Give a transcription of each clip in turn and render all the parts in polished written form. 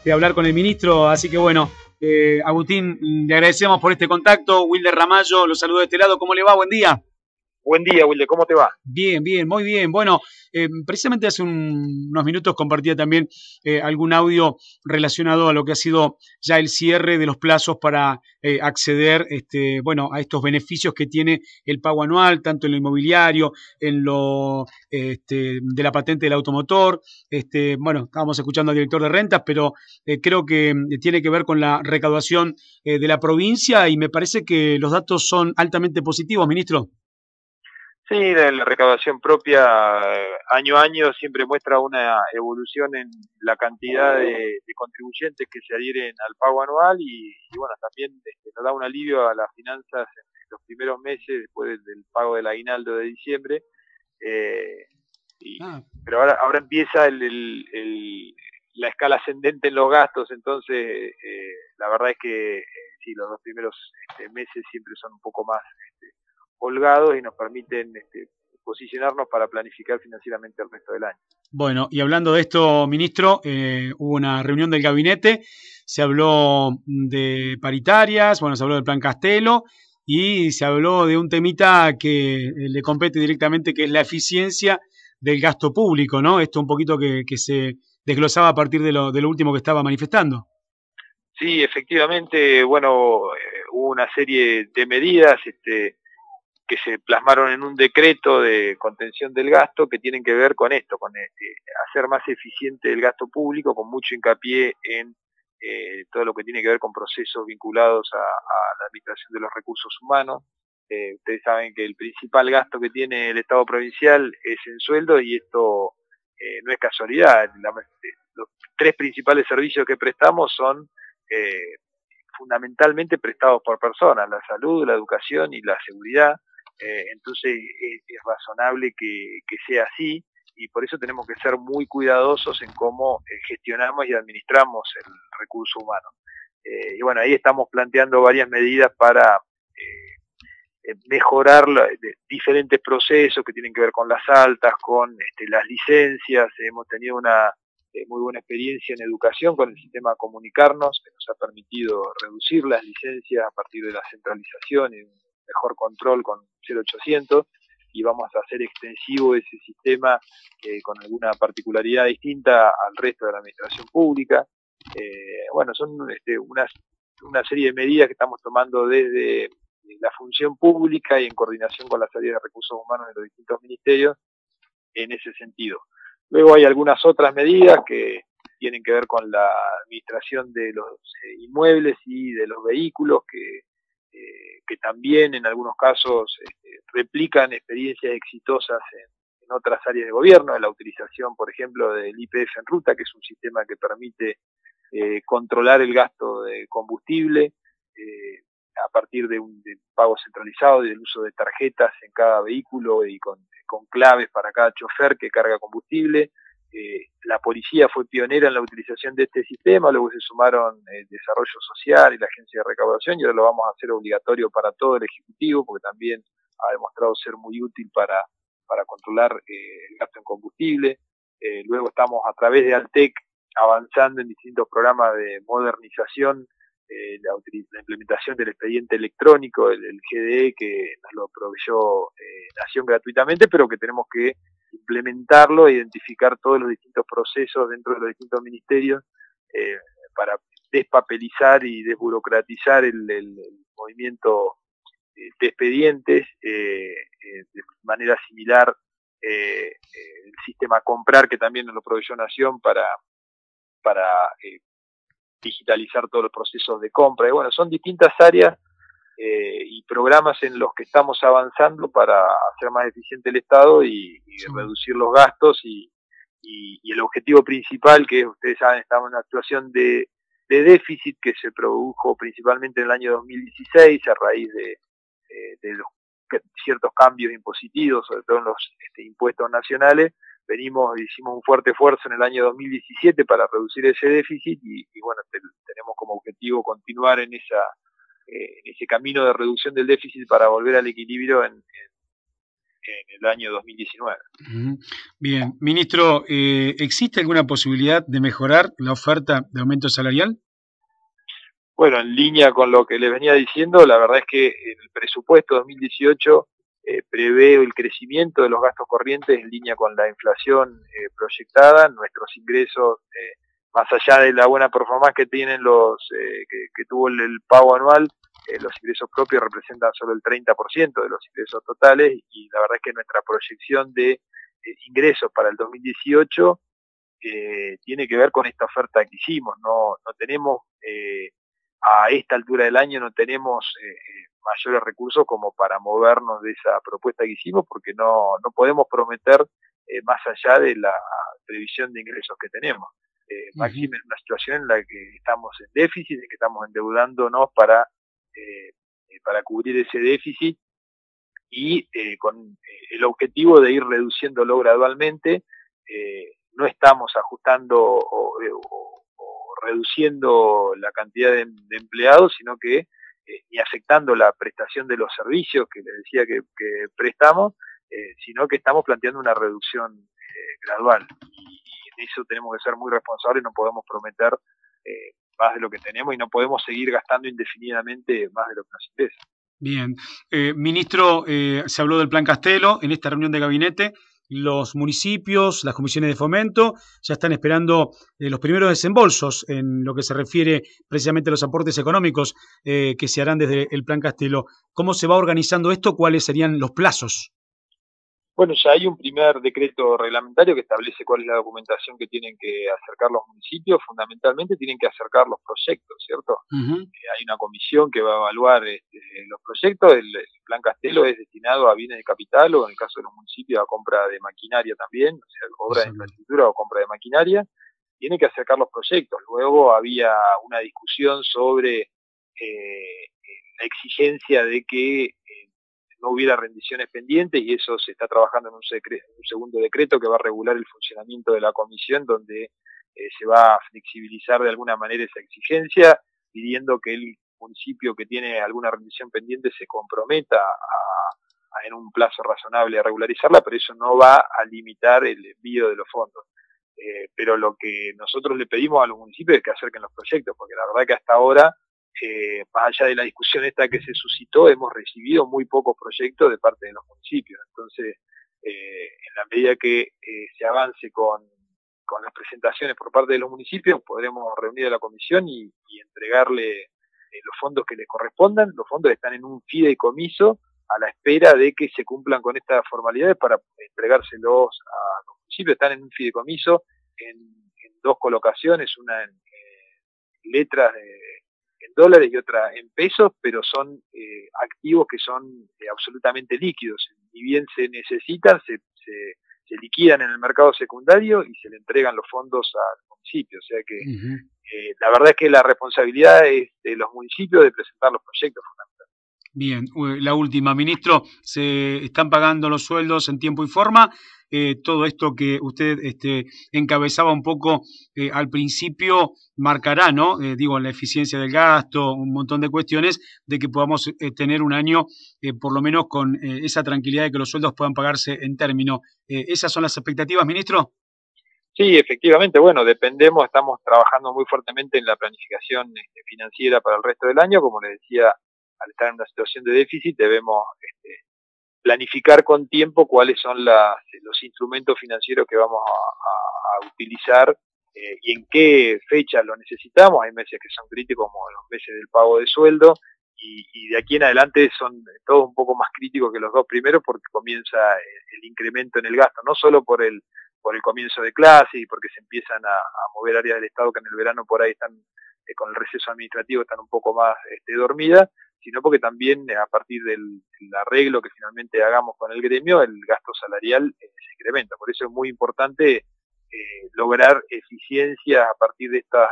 de hablar con el ministro, así que bueno, Agustín, le agradecemos por este contacto. Wilder Ramallo, lo saludo de este lado, ¿cómo le va? Buen día. Buen día, Wilde, ¿cómo te va? Bien, bien, muy bien. Bueno, precisamente hace unos minutos compartía también algún audio relacionado a lo que ha sido ya el cierre de los plazos para acceder, bueno, a estos beneficios que tiene el pago anual, tanto en lo inmobiliario, en lo de la patente del automotor. Bueno, estábamos escuchando al director de rentas, pero creo que tiene que ver con la recaudación de la provincia y me parece que los datos son altamente positivos, ministro. Sí, la recaudación propia año a año siempre muestra una evolución en la cantidad de contribuyentes que se adhieren al pago anual y bueno, también nos da un alivio a las finanzas en los primeros meses después del pago del aguinaldo de diciembre. Eh, Ah, pero ahora empieza la escala ascendente en los gastos, entonces la verdad es que sí, los dos primeros meses siempre son un poco más holgados y nos permiten posicionarnos para planificar financieramente el resto del año. bueno, y hablando de esto, ministro, hubo una reunión del gabinete, se habló de paritarias, bueno, se habló del plan Castelo y se habló de un temita que le compete directamente, que es la eficiencia del gasto público, ¿no? Esto un poquito que se desglosaba a partir de lo último que estaba manifestando. Sí, efectivamente, bueno, hubo una serie de medidas que se plasmaron en un decreto de contención del gasto que tienen que ver con esto, con hacer más eficiente el gasto público, con mucho hincapié en todo lo que tiene que ver con procesos vinculados a la administración de los recursos humanos. Ustedes saben que el principal gasto que tiene el Estado provincial es en sueldo y esto no es casualidad. Los tres principales servicios que prestamos son fundamentalmente prestados por personas: la salud, la educación y la seguridad. Entonces es razonable que sea así y por eso tenemos que ser muy cuidadosos en cómo gestionamos y administramos el recurso humano. Y bueno, ahí estamos planteando varias medidas para mejorar diferentes procesos que tienen que ver con las altas, con las licencias. Hemos tenido una muy buena experiencia en educación con el sistema Comunicarnos, que nos ha permitido reducir las licencias a partir de la centralización y un mejor control con 0800, y vamos a hacer extensivo ese sistema con alguna particularidad distinta al resto de la administración pública. Bueno, son una serie de medidas que estamos tomando desde la función pública y en coordinación con las áreas de recursos humanos de los distintos ministerios en ese sentido. Luego hay algunas otras medidas que tienen que ver con la administración de los inmuebles y de los vehículos que también en algunos casos replican experiencias exitosas en otras áreas de gobierno, en la utilización, por ejemplo, del IPF en ruta, que es un sistema que permite controlar el gasto de combustible a partir de un pago centralizado y del uso de tarjetas en cada vehículo y con claves para cada chofer que carga combustible. La policía fue pionera en la utilización de este sistema, luego se sumaron el Desarrollo Social y la Agencia de Recaudación, y ahora lo vamos a hacer obligatorio para todo el Ejecutivo, porque también ha demostrado ser muy útil para controlar el gasto en combustible. Luego estamos a través de Altec avanzando en distintos programas de modernización, la implementación del expediente electrónico, el GDE, que nos lo proveyó Nación gratuitamente, pero que tenemos que implementarlo e identificar todos los distintos procesos dentro de los distintos ministerios para despapelizar y desburocratizar el movimiento de expedientes de manera similar el sistema Comprar, que también nos lo proveyó Nación para digitalizar todos los procesos de compra. Y bueno, son distintas áreas y programas en los que estamos avanzando para hacer más eficiente el Estado y reducir los gastos y el objetivo principal, que ustedes saben, estamos en una situación de déficit que se produjo principalmente en el año 2016 a raíz de los ciertos cambios impositivos, sobre todo en los impuestos nacionales. Hicimos un fuerte esfuerzo en el año 2017 para reducir ese déficit y bueno, tenemos como objetivo continuar en ese camino de reducción del déficit para volver al equilibrio en en el año 2019. Bien, ministro, ¿existe alguna posibilidad de mejorar la oferta de aumento salarial? Bueno, en línea con lo que les venía diciendo, la verdad es que el presupuesto 2018 prevé el crecimiento de los gastos corrientes en línea con la inflación proyectada. Nuestros ingresos, más allá de la buena performance que tienen que tuvo el pago anual, los ingresos propios representan solo el 30% de los ingresos totales, y la verdad es que nuestra proyección de ingresos para el 2018 tiene que ver con esta oferta que hicimos. No tenemos a esta altura del año no tenemos mayores recursos como para movernos de esa propuesta que hicimos, porque no podemos prometer más allá de la previsión de ingresos que tenemos. Máxime en una situación en la que estamos en déficit, en que estamos endeudándonos para cubrir ese déficit, y con el objetivo de ir reduciéndolo gradualmente. No estamos ajustando o reduciendo la cantidad de empleados, sino que ni afectando la prestación de los servicios que les decía que prestamos, sino que estamos planteando una reducción gradual. Y en eso tenemos que ser muy responsables, no podemos prometer más de lo que tenemos, y no podemos seguir gastando indefinidamente más de lo que nos interesa. Bien. Ministro, se habló del Plan Castelo en esta reunión de gabinete. Los municipios, las comisiones de fomento, ya están esperando los primeros desembolsos en lo que se refiere precisamente a los aportes económicos que se harán desde el Plan Castelo. ¿Cómo se va organizando esto? ¿Cuáles serían los plazos? Bueno, ya hay un primer decreto reglamentario que establece cuál es la documentación que tienen que acercar los municipios. Fundamentalmente tienen que acercar los proyectos, ¿cierto? Hay una comisión que va a evaluar los proyectos. El Plan Castelo es destinado a bienes de capital, o en el caso de los municipios a compra de maquinaria también, o sea, obra de infraestructura o compra de maquinaria. Tienen que acercar los proyectos. Luego había una discusión sobre la exigencia de que no hubiera rendiciones pendientes, y eso se está trabajando en un segundo decreto que va a regular el funcionamiento de la comisión, donde se va a flexibilizar de alguna manera esa exigencia, pidiendo que el municipio que tiene alguna rendición pendiente se comprometa en un plazo razonable a regularizarla, pero eso no va a limitar el envío de los fondos. Pero lo que nosotros le pedimos a los municipios es que acerquen los proyectos, porque la verdad que hasta ahora, más allá de la discusión esta que se suscitó, hemos recibido muy pocos proyectos de parte de los municipios. Entonces, en la medida que se avance con las presentaciones por parte de los municipios, podremos reunir a la comisión y entregarle los fondos que les correspondan. Los fondos están en un fideicomiso a la espera de que se cumplan con estas formalidades para entregárselos a los municipios. Están en un fideicomiso en dos colocaciones, una en letras en dólares y otra en pesos, pero son activos que son absolutamente líquidos. Ni bien se necesitan, se liquidan en el mercado secundario y se le entregan los fondos al municipio. O sea que la verdad es que la responsabilidad es de los municipios de presentar los proyectos fundamentales. Bien, la última, ministro, ¿se están pagando los sueldos en tiempo y forma? Todo esto que usted encabezaba un poco al principio marcará, ¿no? Digo, la eficiencia del gasto, un montón de cuestiones, de que podamos tener un año por lo menos con esa tranquilidad de que los sueldos puedan pagarse en término. ¿Esas son las expectativas, ministro? Sí, efectivamente, bueno, estamos trabajando muy fuertemente en la planificación financiera para el resto del año. Como les decía, al estar en una situación de déficit, debemos planificar con tiempo cuáles son los instrumentos financieros que vamos a utilizar y en qué fecha lo necesitamos. Hay meses que son críticos, como los meses del pago de sueldo, y de aquí en adelante son todos un poco más críticos que los dos primeros, porque comienza el incremento en el gasto, no solo por el comienzo de clase y porque se empiezan a mover áreas del Estado que en el verano por ahí están con el receso administrativo, están un poco más dormidas, sino porque también a partir del arreglo que finalmente hagamos con el gremio, el gasto salarial se incrementa. Por eso es muy importante lograr eficiencia a partir de estas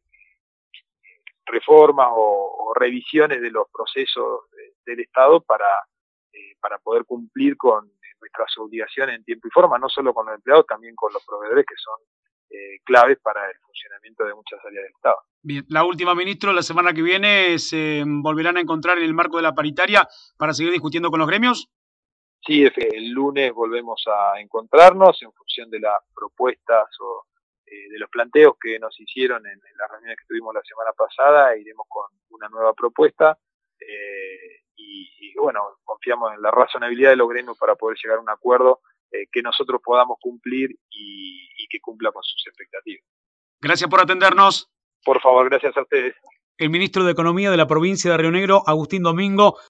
reformas o revisiones de los procesos del Estado para poder cumplir con nuestras obligaciones en tiempo y forma, no solo con los empleados, también con los proveedores, que son claves para el funcionamiento de muchas áreas del Estado. Bien, la última, ministro, la semana que viene se volverán a encontrar en el marco de la paritaria para seguir discutiendo con los gremios. Sí, el lunes volvemos a encontrarnos en función de las propuestas o de los planteos que nos hicieron en las reuniones que tuvimos la semana pasada. Iremos con una nueva propuesta y bueno, confiamos en la razonabilidad de los gremios para poder llegar a un acuerdo que nosotros podamos cumplir y que cumpla con sus expectativas. Gracias por atendernos. Por favor, gracias a ustedes. El ministro de Economía de la provincia de Río Negro, Agustín Domingo.